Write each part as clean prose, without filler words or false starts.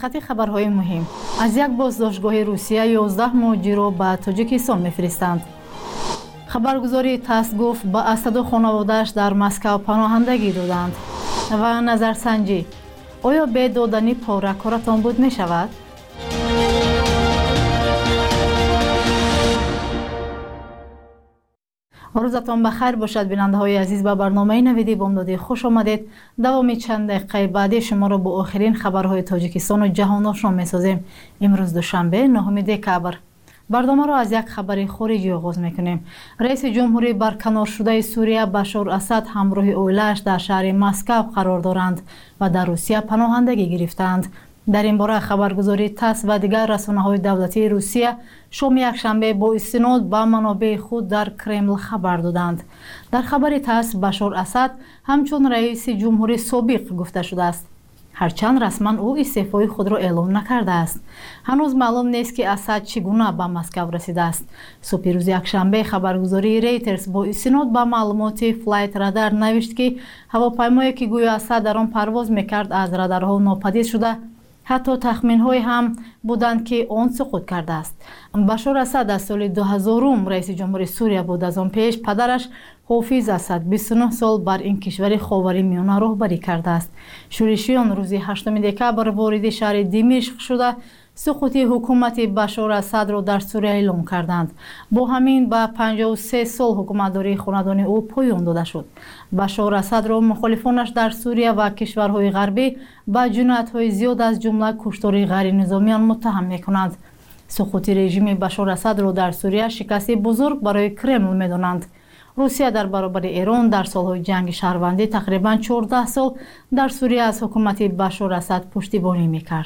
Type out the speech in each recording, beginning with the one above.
خط خبرهای مهم. از یک بازداشتگاه روسیه 11 مهاجر را به تاجیکستان می‌فرستند. خبرگزاری تاس گفت به اسد و خانواده‌اش در مسکو پناهندگی دادند. و نظرسنجی: آیا به دادنی پاره کارتان بود می شود؟ روزتان بخیر باشد بیننده های عزیز. به برنامه نویدی بامدادی خوش آمدید. دوامی چند دقیقه بعدی شما را با آخرین خبرهای تاجیکستان و جهان آشنا می سازیم. امروز دوشنبه 9 دکبر. برنامه را از یک خبر خارجی آغاز میکنیم. رئیس جمهوری برکنار شده سوریه بشار اسد همراه اویلش در شهر مسکو قرار دارند و در روسیه پناهندگی گرفتند. در این باره خبرگزاری تاس و دیگر رسانه‌های دولتی روسیه شام یکشنبه با استناد به منابع خود در کرمل خبر دادند. در خبر تاس بشار اسد همچون رئیس جمهوری سابق گفته شده است، هرچند رسما او استعفای خود را اعلام نکرده است. هنوز معلوم نیست که اسد چگونه به مسکو رسیده است. صبح روز یکشنبه خبرگزاری ریترز با استناد به معلومات فلایت رادار نوشت که هواپیمایی که گویا اسد در آن پرواز میکرد از رادارها ناپدید شده. حتی تخمین‌های هم بودند که آن سقوط کرده است. بشار اسد از سال 2000 رئیس جمهوری سوریه بود. از آن پیش پدرش حافظ اسد 29 سال بر این کشور خاورمیانه راهبری کرده است. شورشیان روز 8 دکبر وارد شهر دمشق شده سقوط حکومت بشار اسد را در سوریه اعلام کردند. با همین به 53 سال حکومتداری خاندان او پایان داده شد. بشار اسد را مخالفانش در سوریه و کشورهای غربی به جنایت‌های زیاد از جمله کشتار غیر نظامیان متهم می‌کنند. سقوط رژیم بشار اسد را در سوریه شکست بزرگ برای کرمل می‌دانند. روسیه در برابر ایران در سالهای جنگ شهروندی تقریباً 14 سال در سوریه از حکومت بشار اسد پشتیبانی می‌کرد.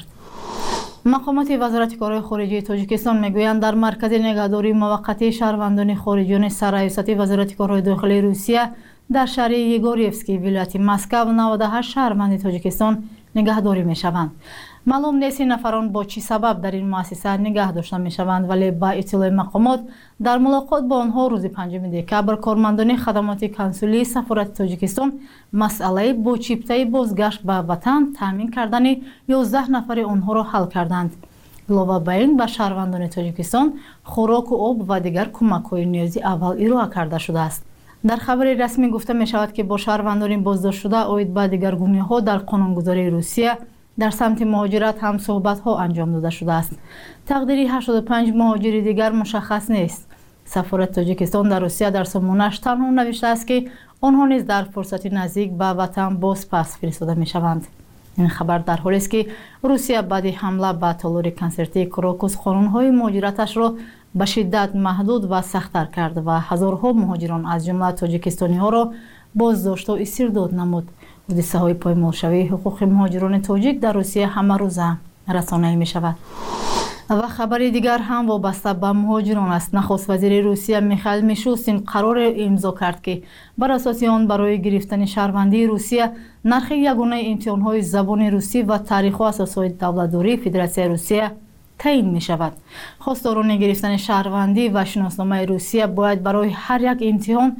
مقامات وزارت کارهای خارجه تاجیکستان میگویند در مرکز نگهداری موقتی شهروندان خارجیان سرریاست وزارت کارهای داخلی روسیه در شهر یگوریفسکی ولایت مسکو 98 شهروند تاجیکستان نگهداری میشوند. معلوم نیست نفران با چه سبب در این مؤسسه نگه داشته میشوند، ولی با اطلاع مقامات در ملاقات با آنها روز 5 دکبر کارمندان خدمات کنسولی سفارت تاجیکستان مسئله با چیپته بازگشت به وطن تامین کردن 11 نفر آنها را حل کردند. علاوه بر این به شهروندان تاجیکستان خوراک و آب و دیگر کمک‌های نیازی اول ارائه کرده شده است. در خبر رسمی گفته می شود که با شهروندان بازداشت شده اوید به دیگرگونی‌ها در قانونگذاری روسیه در سمت مهاجرت هم صحبت‌ها انجام داده شده است. تقدیری 85 مهاجر دیگر مشخص نیست. سفارت تاجیکستان در روسیه در سامانه‌اش تنها نوشته است که آنها نیز در فرصت نزدیک به وطن باز پس فرستاده می‌شوند. این خبر در حالی است که روسیه بعد حمله به تالار کنسرتی کراکوس قانون‌های مهاجرتش را به شدت محدود و سخت‌تر کرد و هزارها مهاجران از جمله تاجیکستانی‌ها را بازداشت و استرداد نمود. حادثه‌های پایمالشوی حقوق مهاجران تاجیک در روسیه همه روزه رسانه‌ای می‌شود. و خبر دیگر هم وابسته به مهاجران است. نخست وزیر روسیه میخائیل میشوستین قرار امضا کرد که بر اساس آن برای گرفتن شهروندی روسیه نرخ یگانه امتحان‌های زبان روسی و تاریخ و اساسهای دولت‌داری فدراسیون روسیه تعیین می شود. خواستاران گرفتن شهروندی و شناسنامه روسیه باید برای هر یک امتحان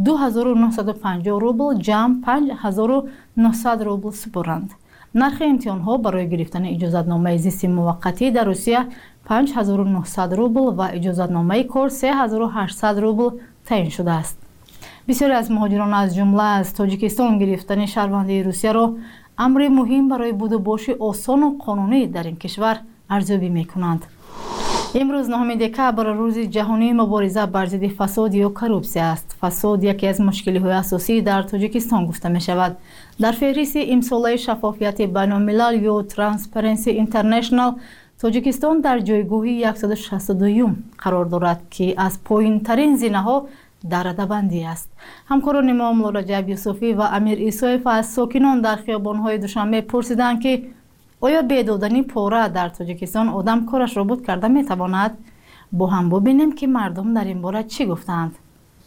2950 روبل جمع 5900 روبل سپرند. نرخ امتحان ها برای گرفتن اجازتنامه زیست موقتی در روسیه 5900 روبل و اجازتنامه کار 3800 روبل تعیین شده است. بسیاری از مهاجران از جمله از تاجیکستان گرفتن شهروندی روسیه را امر مهم برای بود و باش آسان و قانونی در این کشور ارزیابی می کنند. امروز 9 دکبر روز جهانی مبارزه بر ضد فساد یا کروپسی است. فساد یکی از مشکل‌های اساسی در تاجیکستان گفته می شود. در فهرست امساله شفافیت بین‌الملل یا ترانسپرنسی اینترنشنال تاجیکستان در جایگاه 162 قرار دارد که از پایین‌ترین زینه‌ها در رده‌بندی است. همکاران ما مولا رجب یوسفی و امیر ایسایف از ساکنان در خیابان‌های دوشنبه پرسیدند که آیا بیدادنی پاره در تاجیکستان آدم کارش را بود کرده می تواند؟ با هم ببینیم که مردم در این باره چی گفتند.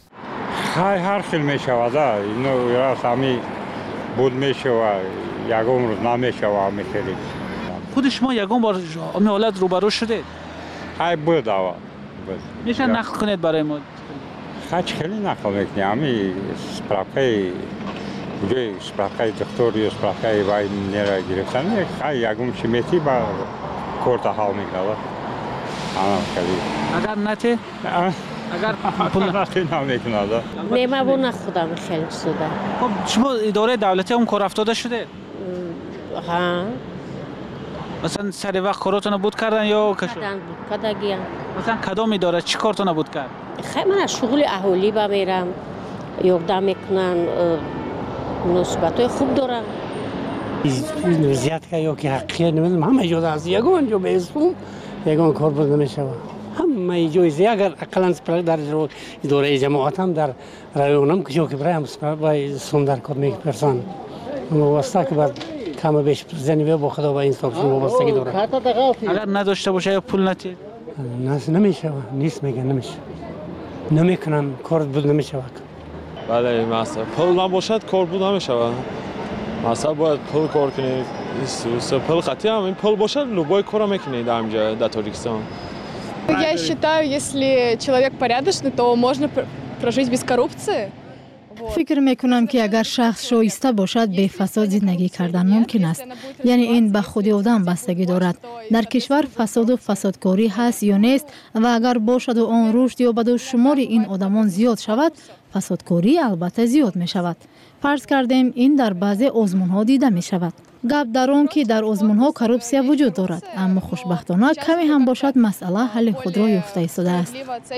هر خیل می شود. اینو راست همی بود می شود. یکم روز نمی شود میخیلی. خود شما یکم بار این حالت روبرو شده؟ های بود آوا. میشه نقل کنید برای ما؟ خیلی نقل میکنیم. همی سپراپی اونجای سپرخای دکتر یا سپرخای وای نیره گرفتن یکم شمیتی با کورت حال میکنه آنها کلی اگر نته اگر پول نتی نمیکنه نمی‌بونه خودم خیلی سوده. خب شما اداره دولتی هم کار افتاده شده؟ ها. مثلا سر وقت کاراتون بود کردن یا کشو؟ کداگیان. مثلا کدام اداره چی کارتون بود کرد؟ خیلی من شغل اهولی با میرم یوردام میکنن نسبتای خوب دارن. زیاد که یا که حقیقت نمیدونم همه جا از یگان جو بیستم یگان کار بود نمیشه همه جای زیاد اگر اقلا در اداره جماعت هم در رایونم که جو که برای هم با سوندر کار میپرسن واسطه که بعد کم بیش زنی با خدا با اینستاکشن وابستگی داره اگر نداشته باشه یا پول نتی نمیشه نیست میگن نمیشه نمیکنم کار بود نمیشه بله مثلا پول نباشد کار بود نمیشه مثلا باید پول کار کنید پول خطی هم این پول باشد любой کار میکنید در اینجا در تاجیکستان. Я считаю, если человек порядочный, то можно прожить без коррупции. فکر میکنم که اگر شخص شایسته باشد به فساد زندگی کردن ممکن است. یعنی این به خود آدم بستگی دارد. در کشور فساد و فسادکاری هست یا نیست و اگر باشد و آن رشد یا به شمار این آدمان زیاد شود فسادکاری البته زیاد می شود. فرض کردیم این در بعضی آزمون ها دیده می شود. گپ در آن که در آزمون ها کروپسیا وجود دارد اما خوشبختانه کمی هم باشد مسئله حل خود را یافته ایستاده است.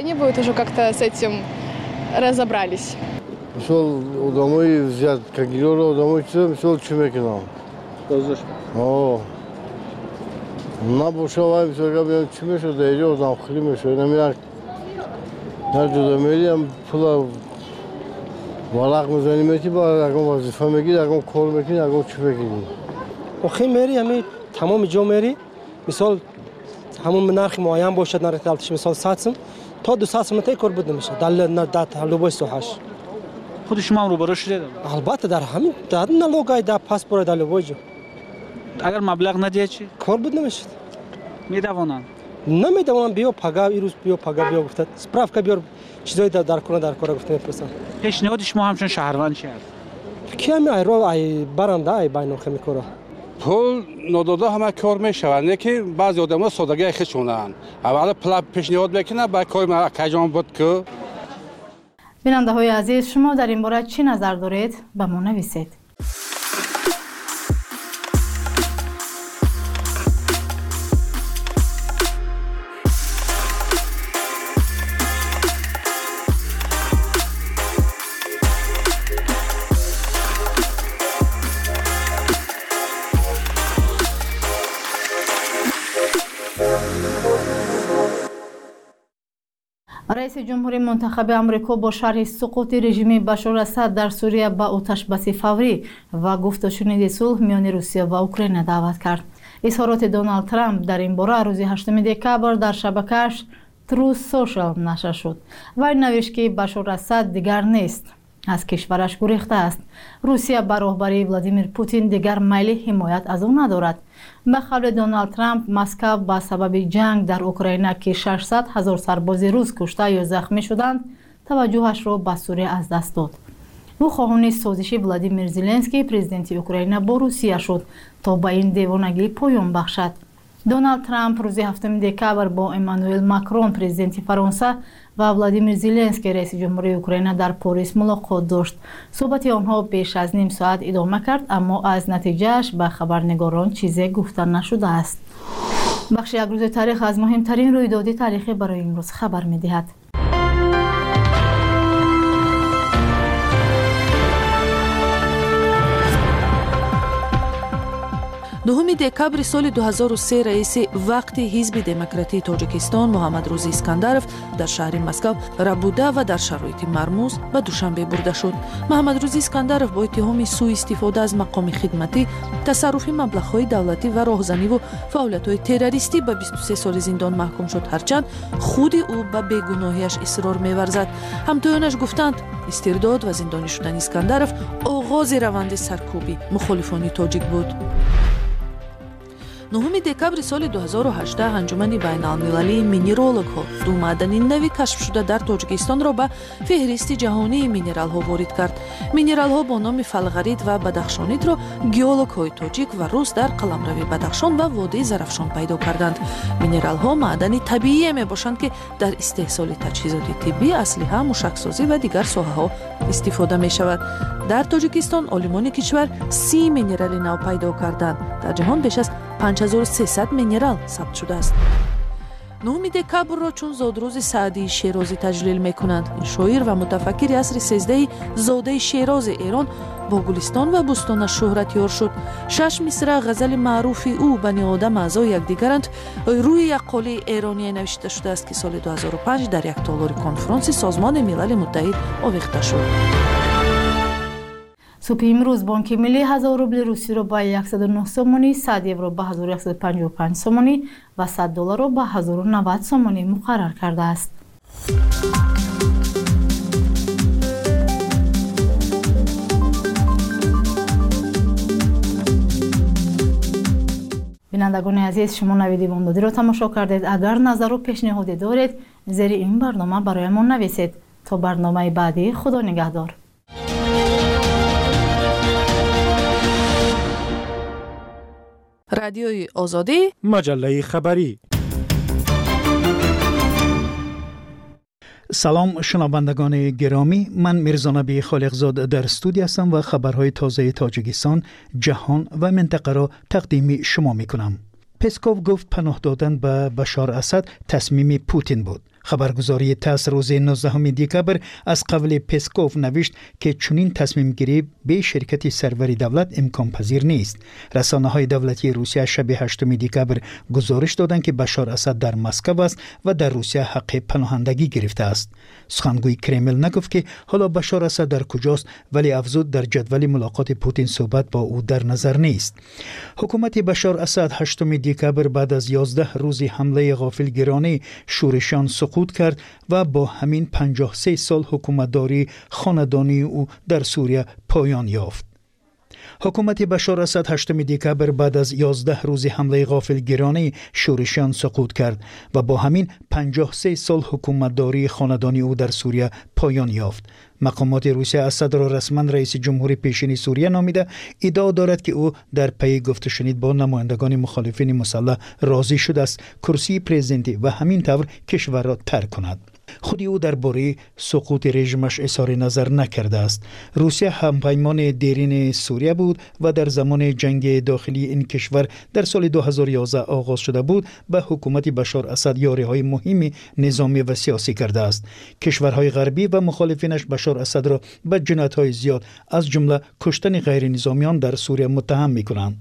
مثال آدمای زیاد کگیرا رو آدمای چیزا مثال چی میکنم؟ بازداشت. نباشه وای مثال که چی میشه دیگه آدم خیلی میشه نمیرم هر جدا میریم پول ورق میزنی میتی با اگه وظیفه میگیری اگه کار میکنی اگه چی میکنی؟ آخه میری همین تمام جا میری مثال همون نرخ معین باشد نرخ دلتش مثال 100 سم تا 200 سم تا کار بود نمیشه در لوبای سوهاش خود شما هم روبرو شده؟ البته در همین در نلوگای در پاسپورت در لوبای جو اگر مبلغ ندیه چی؟ کار بود نمیشه میدوانند؟ نمیدوانند بیا پگا ایروز بیا پگا بیا گفت سپراف بیا چیزای در کنه در کار گفته میپرسن پیشنهاد شما همچون شهروند چی است؟ کی هم ایرو ای برنده ای بین الخمی کورا پول نداده همه کار میشوند که بعضی آدم‌ها سادگی خودشونن اول پول پیشنهاد میکنه با کار ما کجام بود که بیننده های عزیز شما در این باره چی نظر دارید؟ به ما نویسید. رئیس جمهوری منتخب آمریکا با شرح سقوط رژیم بشار اسد در سوریه به آتش بس فوری و گفت و شنود صلح میان روسیه و اوکراین دعوت کرد. اظهارات دونالد ترامپ در این باره روز 8 دکبر در شبکه‌اش ترو سوشال نشر شد. وی نوشت که بشار اسد دیگر نیست، از کشورش گریخته است. روسیه به رهبری ولادیمیر پوتین دیگر میل حمایت از او ندارد. به قول دونالد ترامپ مسکو با سبب جنگ در اوکراین که 600,000 سرباز روس کشته یا زخمی شدند توجهش را به سوریه از دست داد. او خواهان سازش ولادیمیر زلنسکی پرزیدنت اوکراین با روسیه شد تا به این دیوانگی پایان بخشد. دونالد ترامپ روز 7 دکبر با امانوئل ماکرون پرزیدنت فرانسه و ولادیمیر زلنسکی رئیس جمهوری اوکراین در پاریس ملاقات داشت. صحبت آنها بیش از نیم ساعت ادامه کرد اما از نتیجهش به خبرنگاران چیزی گفته نشده است. بخش یک روز تاریخ از مهمترین رویدادهای تاریخی برای امروز خبر می‌دهد. 2 دکبر سال 2003 رئیس وقت حزب دموکراتی تاجیکستان محمدروزی اسکندرов در شهر مسکو ربوده و در شرایط مرموز به دوشنبه برده شد. محمدروزی اسکندرов با اتهام سوء استفاده از مقام خدمتی، تصرفی مبلغ‌های دولتی و راهزنی و فعالیت‌های تروریستی به 23 سال زندان محکوم شد، هرچند خود او به بیگناهیش اصرار می‌ورزد. همتایانش گفتند استرداد و زندانی شدن اسکندرov آغاز روند سرکوبی مخالفان تاجیک بود. 9 декабри соли 2018 анҷумани байналмилалии минерологҳо ду маъдани нави кашфшуда дар тоҷикистонро ба феҳристи ҷаҳонии минералҳо ворид кард. Минералҳо бо номи фалғарид ва бадахшонитро геологҳои тоҷик ва рус дар қаламрави Бадахшон ва водии Зарафшон пайдо карданд. Минералҳо маъдани табиие мебошанд ки дар истеҳсоли таҷҳизоти тиббӣ, аслиҳа, мушаксозӣ ва дигар соҳаҳо истифода мешавад. дар тоҷикистон олимони кишвар 30 минерали нав пайдо карданд. дар ҷаҳон беш аз 5300 минерал сабт шудааст. 9 декабрро чун зодрӯзи Саъдии Шерозӣ таҷлил мекунанд. ин шоир ва мутафаккири асри 13 зодаи Шерози Эрон бо гулистон ва бӯстонаш шӯҳратёр шуд. 6 мисра ғазали маъруфи ӯ бани одам аъзои якдигаранд рӯи яqqолии эроние навишта шудааст ки соли 2005 дар як толори конфронси Созмони Милали Муттаҳид овехта шуд. субҳи имрӯз Бонки Миллӣ 1000 рубли русиро ба 109 сомонӣ, 100 евро ба 1155 сомонӣ ва 100 долларро ба 1090 сомонӣ муқаррар кардааст. бинандагони азиз, шумо навиди бомдодиро тамошо кардед. агар назару пешниҳоде доред, зери ин барнома бароямон нависед. то барномаи баъдӣ, худо нигаҳдор. радиои озодӣ, маҷаллаи хабарӣ. салом шунавандагони гиромӣ, ман мирзонаби холиқзод дар студия ҳастам ва хабарҳои тозаи тоҷикистон, ҷаҳон ва минтақаро тақдими шумо мекунам. Песков гуфт паноҳ додан ба Башор Асад тасмими Путин буд. خبرگزاری تاس روز 19 دکبر از قول پسکوف نوشت که چنین تصمیم گیری به شرکت سروری دولت امکان پذیر نیست. رسانه های دولتی روسیه شب 8 دکبر گزارش دادند که بشار اسد در مسکو است و در روسیه حق پناهندگی گرفته است. سخنگوی کرمل نگفت که حالا بشار اسد در کجاست، ولی افزود در جدول ملاقات پوتین صحبت با او در نظر نیست. حکومت بشار اسد 8 دکبر بعد از 11 روز حمله غافلگیرانه شورشیان سقوط کرد و با همین 53 سال حکومتداری خاندانی او در سوریه پایان یافت. حکومت بشار اسد 8 دکبر بعد از 11 روز حمله غافلگیرانه شورشیان سقوط کرد و با همین 53 سال حکومتداری خاندانی او در سوریه پایان یافت. مقامات روسیه اسد را رسما رئیس جمهور پیشین سوریه نامیده، ادعا دارد که او در پی گفته شنید با نمایندگان مخالفین مسلح راضی شده است کرسی پرزیدنتی و همین طور کشور را ترک کند. خود او درباره سقوط رژیمش اظهار نظر نکرده است. روسیه همپیمان دیرین سوریه بود و در زمان جنگ داخلی این کشور در سال 2011 آغاز شده بود به حکومت بشار اسد یاری‌های مهمی نظامی و سیاسی کرده است. کشورهای غربی و مخالفینش بشار اسد را به جنایت‌های زیاد از جمله کشتن غیر نظامیان در سوریه متهم می‌کنند.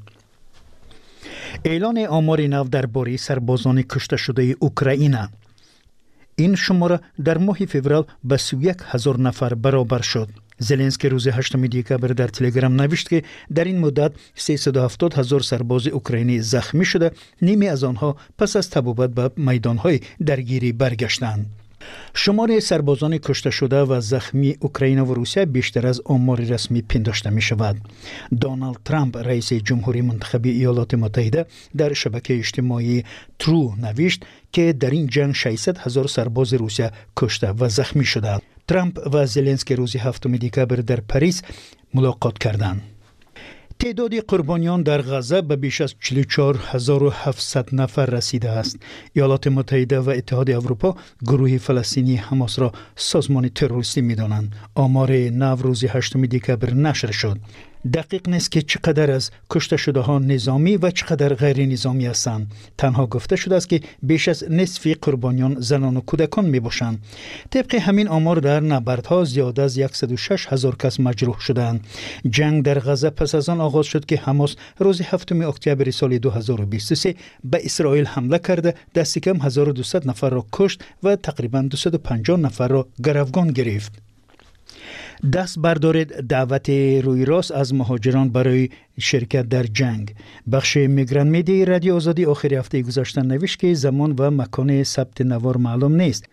اعلان آمار نو درباره سربازان کشته شده اوکراین. این شماره در ماه فوریه به 31,000 نفر برابر شد. زلنسکی روز 8 دکبر در تلگرام نوشت که در این مدت 370,000 سرباز اوکراینی زخمی شده، نیمی از آنها پس از تبابت به میدانهای درگیری برگشتند. شمار سربازان کشته شده و زخمی اوکراین و روسیه بیشتر از آمار رسمی پنداشته می شود. دونالد ترامپ رئیس جمهوری منتخب ایالات متحده در شبکه اجتماعی ترو نوشت که در این جنگ 600,000 سرباز روسیه کشته و زخمی شده. ترامپ و زلنسکی روز 7 دکبر در پاریس ملاقات کردند. تعداد قربانیان در غزه به بیش از 44,700 نفر رسیده است. ایالات متحده و اتحاد اروپا گروه فلسطینی حماس را سازمان تروریستی می‌دانند. آمار نو روز 8 دکبر نشر شد. دقیق نیست که چقدر از کشته شده ها نظامی و چقدر غیر نظامی هستند. تنها گفته شده است که بیش از نصف قربانیان زنان و کودکان می باشند. طبق همین آمار در نبردها زیاد از 106,000 کس مجروح شدند. جنگ در غزه پس از آن آغاز شد که حماس روز 7 اکتبر سال 2023 به اسرائیل حمله کرده دست کم 1200 نفر را کشت و تقریبا 250 نفر را گروگان گرفت. دست بردارید دعوت روی راست از مهاجران برای شرکت در جنگ. بخش میگران میدی رادیو آزادی آخر هفته گذشته نوشت که زمان و مکان ثبت نوار معلوم نیست.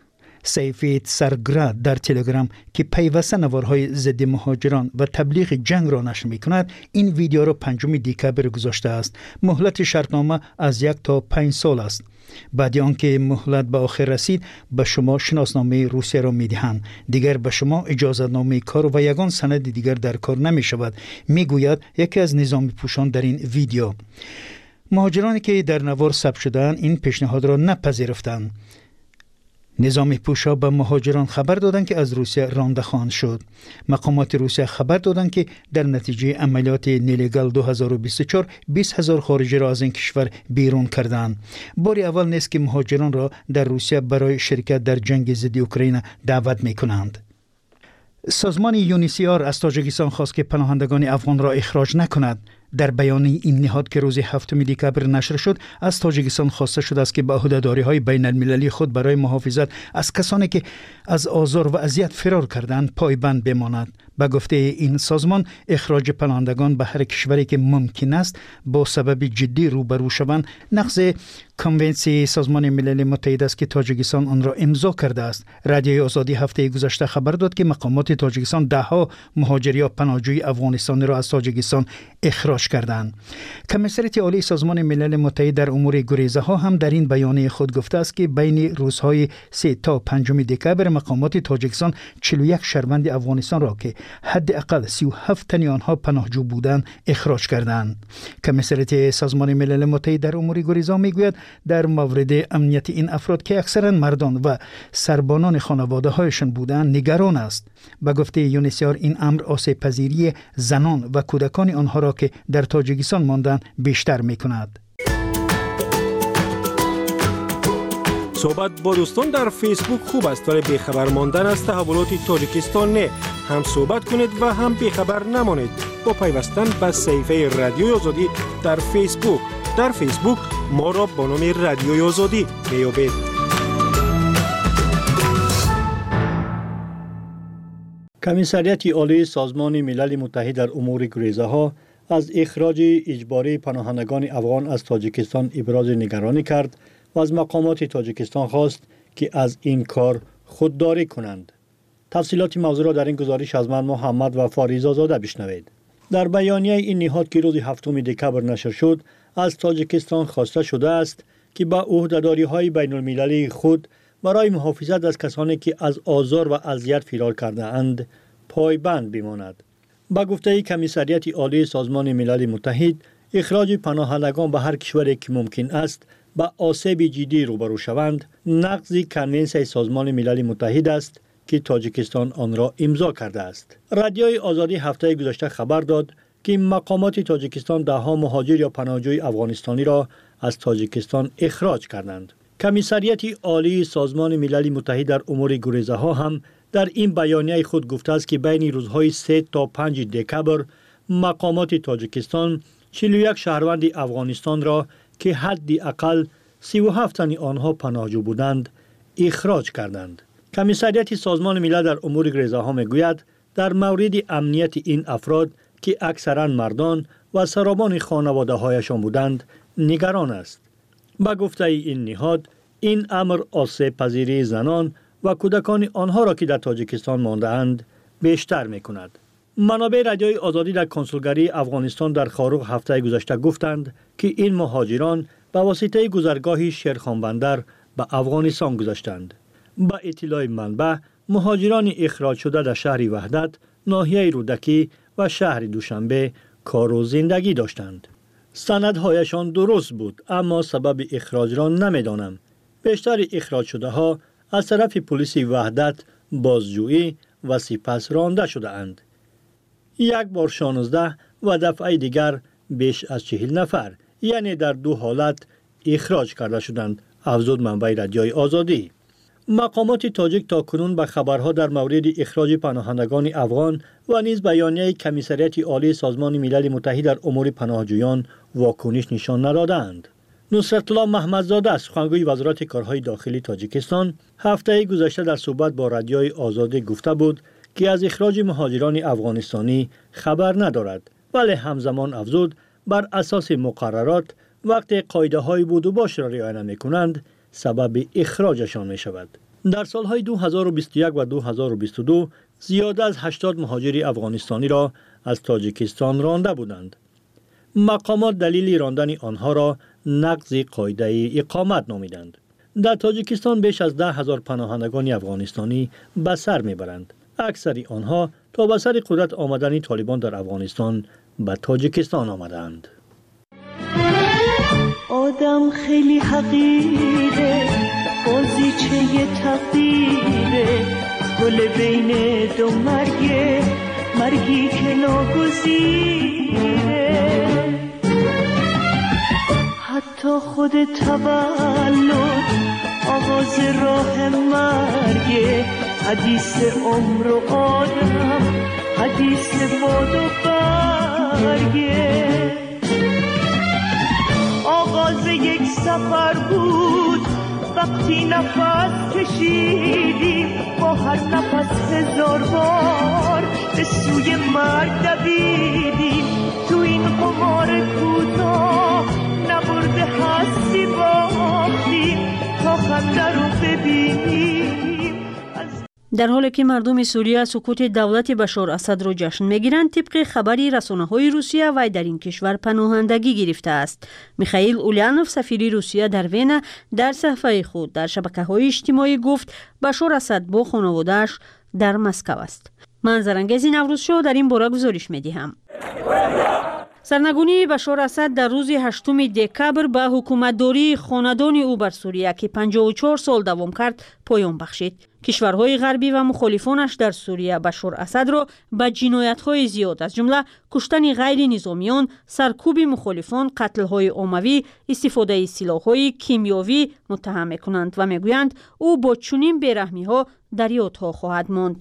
سیفید سرگرد در تلگرام که پیوسته نوارهای ضد مهاجران و تبلیغ جنگ را نشر می‌کند، این ویدیو را 5 دکبر گذاشته است. مهلت شرطنامه از 1 تا 5 سال است. بعد آنکه مهلت به آخر رسید، به شما شناسنامه روسیه را می‌دهند. دیگر به شما اجازه نامه کار و یگان سند دیگر در کار نمی‌شود، میگوید یکی از نظامی پوشان در این ویدیو. مهاجرانی که در نوار ثبت شدند این پیشنهاد را نپذیرفتند. نظامی پوشا به مهاجران خبر دادند که از روسیه رانده خواهند شد. مقامات روسیه خبر دادند که در نتیجه عملیات نیلیگال 2024 20,000 خارجی را از این کشور بیرون کردند. بار اول نیست که مهاجران را در روسیه برای شرکت در جنگ ضد اوکراین دعوت می‌کنند. سازمان یونیسیار از تاجیکستان خواست که پناهندگان افغان را اخراج نکند. در بیانیه این نهاد که روز 7 دکبر نشر شد، از تاجیکستان خواسته شده است که به عهده‌داری‌های بین المللی خود برای محافظت از کسانی که از آزار و اذیت فرار کردند پایبند بماند. به گفته این سازمان، اخراج پناهندگان به هر کشوری که ممکن است با سبب جدی روبرو شوند نقض کنونسیون سازمان ملل متحد است که تاجیکستان آن را امضا کرده است. رادیوی آزادی هفته گذشته خبر داد که مقامات تاجیکستان دهها مهاجر یا پناهجوی افغانستانی را از تاجیکستان اخراج کردند. کمیسریت عالی سازمان ملل متحد در امور گریزه ها هم در این بیانیه خود گفته است که بین روزهای 3 تا 5 دکبر مقامات تاجیکستان 41 شهروند افغانستان را که حداقل 37 تن آنها پناهجو بودند اخراج کردند. کمیسریت سازمان ملل متحد در امور گریزه میگوید در مورد امنیت این افراد که اکثرا مردان و سربانان خانواده هایشان بودند نگران است. به گفته یونیسیار این امر آسیب پذیری زنان و کودکان آنها را که در تاجیکستان ماندند بیشتر میکند. صحبت با دوستان در فیسبوک خوب است ولی بیخبر ماندن از تحولات تاجیکستان نه. هم صحبت کنید و هم بیخبر نمانید با پیوستن به صفحه رادیوی آزادی در فیسبوک. در فیسبوک ما را با نام رادیوی آزادی میابید. کمیسریت عالی سازمان ملل متحد در امور گریزه ها از اخراج اجباری پناهندگان افغان از تاجیکستان ابراز نگرانی کرد و از مقامات تاجیکستان خواست که از این کار خودداری کنند. تفصیلات موضوع را در این گزارش از من محمد و فاریزا زاده بشنوید. در بیانیه این نهاد که روز 7 دکبر نشر شد، از تاجیکستان خواسته شده است که با عهده‌داری‌های بین المللی خود برای محافظت از کسانی که از آزار و اذیت فرار کرده اند پایبند بماند. با گفته کمیسریت عالی سازمان ملل متحد، اخراج پناهندگان به هر کشوری که ممکن است با آسیب جدی روبرو شوند نقض کنونسیون سازمان ملل متحد است که تاجیکستان آن را امضا کرده است. رادیوی آزادی هفته گذشته خبر داد که مقامات تاجیکستان دهها مهاجر یا پناهجوی افغانستانی را از تاجیکستان اخراج کردند. کمیسریت عالی سازمان ملل متحد در امور گریزه ها هم در این بیانیه خود گفته است که بین روزهای 3 تا 5 دکبر مقامات تاجیکستان 41 شهروند افغانستان را که حداقل 37 تن آنها پناهجو بودند اخراج کردند. کمیسریت سازمان ملل در امور گریزه ها میگوید در مورد امنیت این افراد که اکثرا مردان و سربان خانواده هایشان بودند نگران است. با گفته این نهاد، این امر آسیب پذیری زنان و کودکان آنها را که در تاجیکستان مانده اند بیشتر می کند. منابع رادیوی آزادی در کنسولگری افغانستان در خاروق هفته گذشته گفتند که این مهاجران به واسطه گذرگاه شیرخان بندر به افغانستان گذشتند. با اطلاع منبع، مهاجران اخراج شده در شهر وحدت، ناحیه رودکی و شهر دوشنبه کار و زندگی داشتند. سندهایشان درست بود اما سبب اخراج را نمیدانم. بیشتر اخراج شده ها از طرف پلیس وحدت بازجویی و سپس رانده شده اند. یک بار 16 و دفعه دیگر بیش از 40 نفر یعنی در 2 حالت اخراج کرده شدند، افزود منبع رادیوی آزادی. مقامات تاجیک تاکنون به خبرها در مورد اخراج پناهندگان افغان و نیز بیانیه کمیسریت عالی سازمان ملل متحد در امور پناهجویان واکنش نشان ندادند. نصرت الله محمدزاده سخنگوی وزارت کارهای داخلی تاجیکستان هفته گذشته در صحبت با رادیوی آزادی گفته بود که از اخراج مهاجران افغانستانی خبر ندارد، ولی همزمان افزود بر اساس مقررات وقتی قاعده‌های بود و باش را رعایت نمی‌کنند سبب اخراجشان می شود. در سالهای 2021 و 2022 زیاد از 80 مهاجر افغانستانی را از تاجیکستان رانده بودند. مقامات دلیل راندن آنها را نقض قاعده اقامت نامیدند. در تاجیکستان بیش از 10,000 پناهندگان افغانستانی به سر میبرند. اکثر آنها تا به سر قدرت آمدن طالبان در افغانستان به تاجیکستان آمدند. آدم خیلی حقیره، بازیچه تقدیره، گل بین دو مرگه، مرگی که ناگزیره. حتی خود تولد آغاز راه مرگه، حدیث عمر و آدم، حدیث باد و برگه. آغاز یک سفر بود وقتی نفس کشیدیم، با هر نفس 1000 بار به سوی مرگ دویدیم. تو این قمار کوتاه نبرده هستی باختیم تا خنده رو ببینیم. در حالی که مردم سوریه سقوط دولت بشار اسد را جشن میگیرند، طبق خبری رسانه‌های روسیه وی در این کشور پناهندگی گرفته است. میخائیل اولانوف سفیر روسیه در وین در صفحه خود در شبکه‌های اجتماعی گفت بشار اسد با خانواده‌اش در مسکو است. من زرنگز نوروز شو در این باره گزارش میدهم. سرنگونی بشار اسد در روز 8 دکبر به حکومتداری خاندان او بر سوریه که 54 سال دوام کرد پایان بخشید. کشورهای غربی و مخالفانش در سوریه بشار اسد را به جنایت‌های زیاد از جمله کشتن غیر نظامیان، سرکوب مخالفان، قتل‌های عمومی، استفاده سلاح‌های کیمیاوی متهم می‌کنند و می‌گویند او با چنین بی‌رحمی‌ها در یادها خواهد ماند.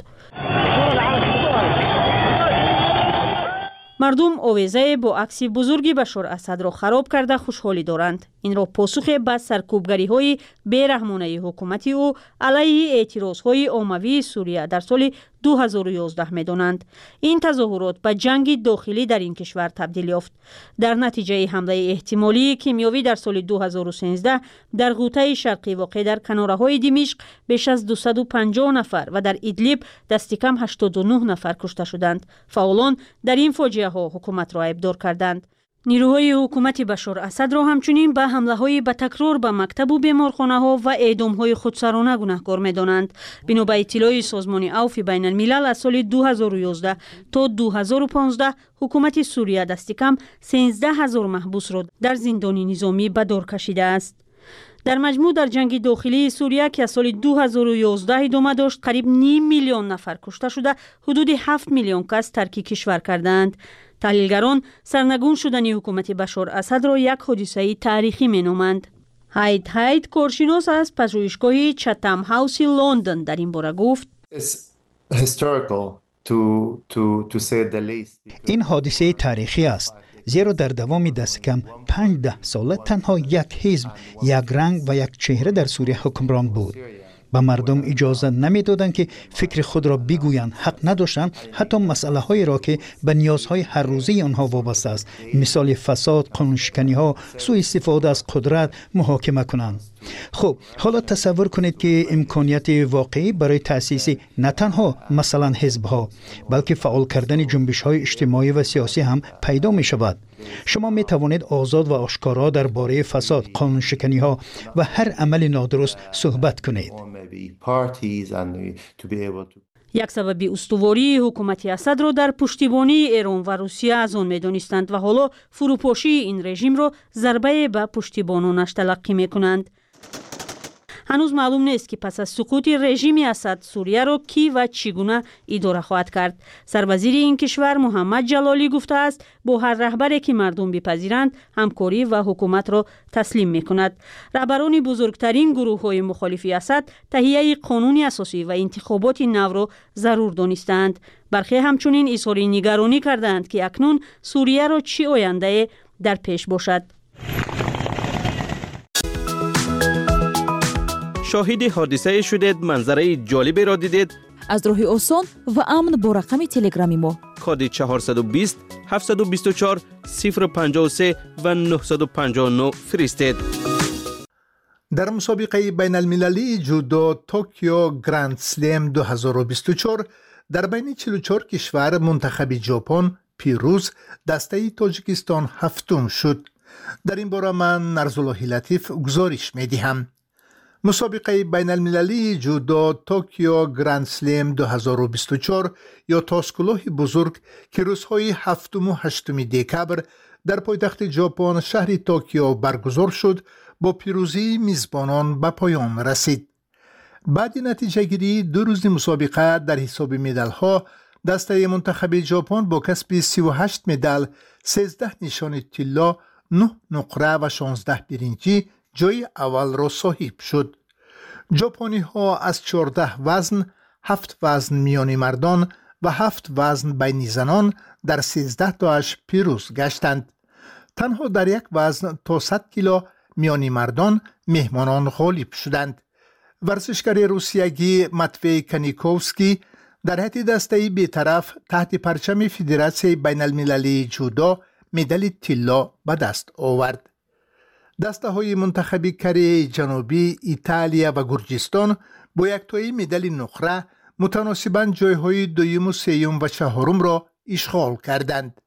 مردم آویزه با عکس بزرگی بشار اسد را خراب کرده خوشحالی دارند. این را پاسخ به سرکوبگری‌های بی‌رحمانه حکومت او علیه اعتراض‌های عمومی سوریه در سال 2011 می‌دانند. این تظاهرات به جنگ داخلی در این کشور تبدیل یافت. در نتیجه حمله احتمالی کیمیاوی در سال 2013 در غوطه شرقی واقع در کناره‌های دمشق بیش از 250 نفر و در ادلیب دست کم 89 نفر کشته شدند. فعالان در این فاجعه‌ها حکومت را ابدار کردند. نیروهای حکومت بشار اسد را همچنین به حمله‌های به تکرار به مکتب و بیمارخانه‌ها و اعدام‌های خودسرانه گناهکار می‌دانند. بنا به اطلاع سازمان عفو بین الملل از سال 2011 تا 2015 حکومت سوریه دست کم 13,000 محبوس را در زندان نظامی به دار کشیده است. در مجموع در جنگ داخلی سوریه که از سال 2011 ادامه داشت قریب 5 میلیون نفر کشته شده، حدود 7 میلیون کس ترک کشور کردند. تحلیلگران سرنگون شدن حکومت بشار اسد را یک حادثه تاریخی مینامند. هاید کارشناس از پژوهشگاه چتم هاوس لندن در این باره گفت این حادثه تاریخی است، زیرا در دوام دست کم 15 ساله تنها یک حزب، یک رنگ و یک چهره در سوریه حکمران بود. به مردم اجازه نمیدادند که فکر خود را بگویند، حق نداشتند حتی مسئله هایی را که به نیازهای هر روزه آنها وابسته است، مثال فساد، قانونشکنی ها، سوء استفاده از قدرت محاکمه کنند. خب حالا تصور کنید که امکانیت واقعی برای تأسیس نه تنها مثلا حزب ها بلکه فعال کردن جنبش های اجتماعی و سیاسی هم پیدا می شود. شما می توانید آزاد و آشکارا درباره فساد، قانونشکنی ها و هر عمل نادرست صحبت کنید. یک سبب استواری حکومت اسد را در پشتیبانی ایران و روسیه از آن می‌دانستند و حالا فروپاشی این رژیم را ضربه به پشتیبانانش تلقی می‌کنند. هنوز معلوم نیست که پس از سقوط رژیم اسد سوریه را کی و چگونه اداره خواهد کرد. سروزیر این کشور محمد جلالی گفته است با هر رهبری که مردم بپذیرند همکاری و حکومت را تسلیم می‌کند. رهبران بزرگترین گروه‌های مخالف اسد تهیه قانون اساسی و انتخابات نو را ضرور دانستند. برخی همچنین اظهار نگرانی کردند که اکنون سوریه را چه آینده در پیش باشد. شاهد حادثه شدید، منظره جالبی را دیدید؟ از راه آسان و امن با رقم تلگرامی ما کد 420 724 053 و 959 فرستید. در مسابقه بین المللی جودو توکیو گراند سلم 2024 در بین 44 کشور منتخب ژاپن پیروز دسته تاجیکستان هفتم شد. در این باره من نرزالله لطیف گزارش می‌دهم. مسابقه بین المللی جودو توکیو گراند سلم 2024 یا تاسکلوه بزرگ که روزهای 7 و 8 دکبر در پایتخت ژاپن شهر توکیو برگزار شد با پیروزی میزبانان به پایان رسید. بعد نتیجه گیری 2 روز مسابقه در حساب مدال ها دسته منتخب ژاپن با کسب 38 مدال، 13 نشان طلا، 9 نقره و 16 برنجی جای اول را صاحب شد. ژاپنی ها از 14 وزن، 7 وزن میان مردان و 7 وزن بین زنان در 13 تاش پیروز گشتند. تنها در یک وزن تا 100 کیلو میان مردان مهمانان غالب شدند. ورزشکار روسیایی ماتوی کانیکوفسکی در هیئت دسته بی‌طرف تحت پرچم فدراسیون بین المللی جودو مدال طلا به دست آورد. دسته های منتخب کره جنوبی، ایتالیا و گرجستان با یک تایی مدال نقره متناسباً جایهای دوم و سوم و چهارم را اشغال کردند.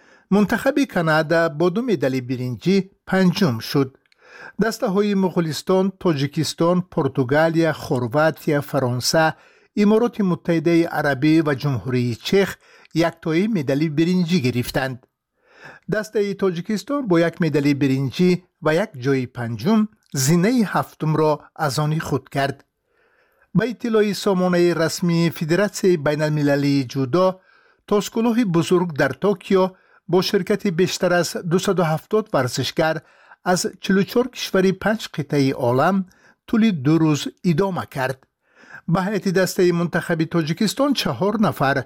منتخب کانادا با 2 مدال برنجی پنجم شد. دسته های مغولستان، تاجیکستان، پرتغالیا، خرواتیا، فرانسه، امارات متحده عربی و جمهوری چک یک تایی مدال برنجی گرفتند. دسته تاجیکستان با 1 مدال برنجی و 1 جای پنجم زینه هفتم را از آن خود کرد. با اطلاع سامانه رسمی فدراسیون بین المللی جودو، تاسکلوه بزرگ در توکیو با شرکت بیشتر از 270 ورزشکار از 44 کشور 5 قطعه عالم طول 2 روز ادامه کرد. به هیئت دسته منتخب تاجیکستان 4 نفر،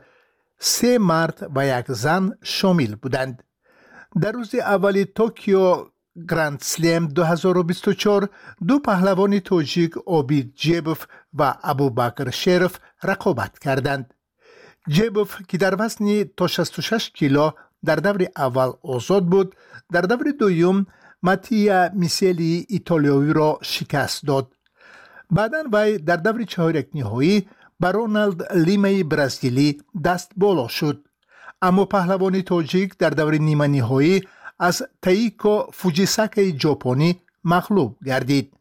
3 مرد و 1 زن شامل بودند. در روز اول توکیو گراند سلم 2024 2 پهلوان تاجیک عابید جیبوف و ابوبکر شریف رقابت کردند. جیبوف که در وزن تا 66 کیلو در دور اول آزاد بود، در دور دوم ماتیا میسلی ایتالیایی را شکست داد. بعداً وی در دور 4 نهایی بر رونالد لیمای برزیلی دست بالا شد. اما پهلوان تاجیک در دور نیمه نهایی از تاییکو فوجیساکی ژاپنی مغلوب گردید.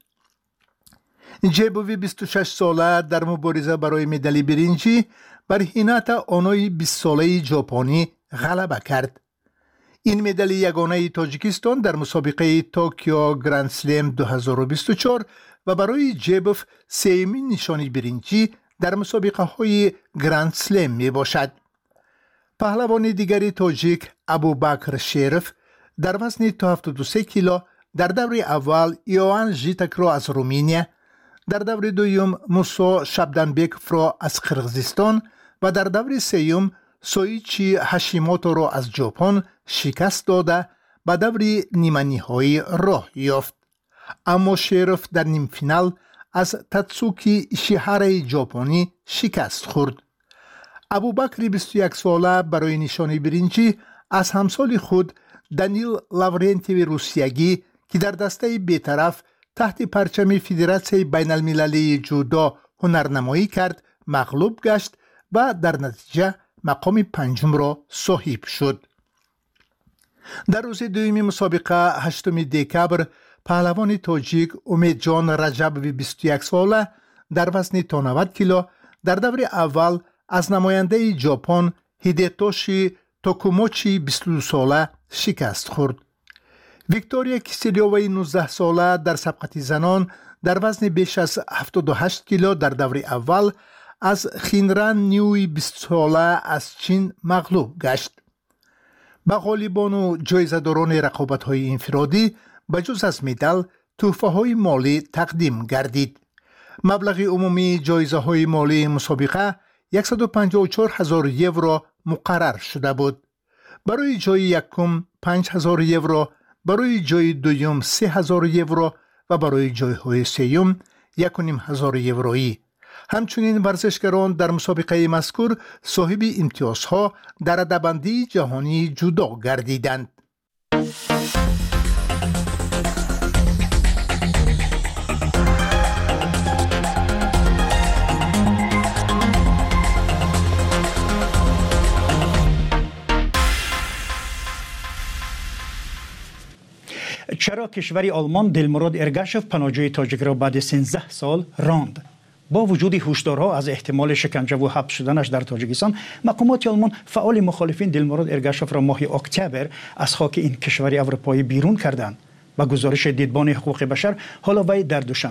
جیبوی 26 ساله در مبارزه برای مدال برنجی بر هینات آنوی 20 ساله ژاپنی غلبه کرد. این مدال یگانه تاجیکستان در مسابقه توکیو گراند سلم 2024 و برای جیبوف سومین نشانی برنجی در مسابقه های گراند سلم می باشد. پهلوان دیگری تاجیک ابوبکر شریف در وزن تا 73 کیلو در دور اول ایوان ژیتک را از رومانیا، در دور دوم موسا شبدنبکوف را از قرغیزستان و در دور سوم سویچی هاشیموتو را از ژاپن شکست داده به دور نیمه نهایی راه یافت. اما شریف در نیم فینال از تاتسوکی ایشیهارا ژاپنی شکست خورد. ابوبکر 21 ساله برای نشانی برنجی از همسال خود دانیل لاورنتیو روسیایی که در دسته بی‌طرف تحت پرچم فدراسیون بین المللی جودو هنرنمایی کرد مغلوب گشت و در نتیجه مقام پنجم را صاحب شد. در روز دوم مسابقه 8 دکبر پهلوان تاجیک امیدجان رجبوی 21 ساله در وزن تا 90 کیلو در دور اول از نماینده ژاپن هیدتوشی توکوموچی 22 ساله شکست خورد. ویکتوریا کیسلیووی 19 ساله در سبقت زنان در وزن بیش از 78 کیلو در دور اول از خینران نیوی 20 ساله از چین مغلوب گشت. به غالبان و جایزه‌داران رقابت‌های انفرادی بجز از مدال تحفه‌های مالی تقدیم گردید. مبلغ عمومی جایزه‌های مالی مسابقه 154,000 یورو مقرر شده بود. برای جای یکم 5,000 یورو، برای جای دوم 3,000 یورو و برای جایهای سوم 1,500 یورویی. همچنین ورزشکاران در مسابقه مذکور صاحب امتیازها در رده‌بندی جهانی جودو گردیدند. چرا کشور آلمان دلمراد ارگاشف پناهجوی تاجیک را بعد 13 سال راند؟ با وجود هشدارها از احتمال شکنجه و حبس شدنش در تاجیکستان، مقامات آلمان فعال مخالفین دلمراد ارگاشف را ماه اکتبر از خاک این کشور اروپایی بیرون کردند. با گزارش دیدبان حقوق بشر، حالا وی در دوشنبه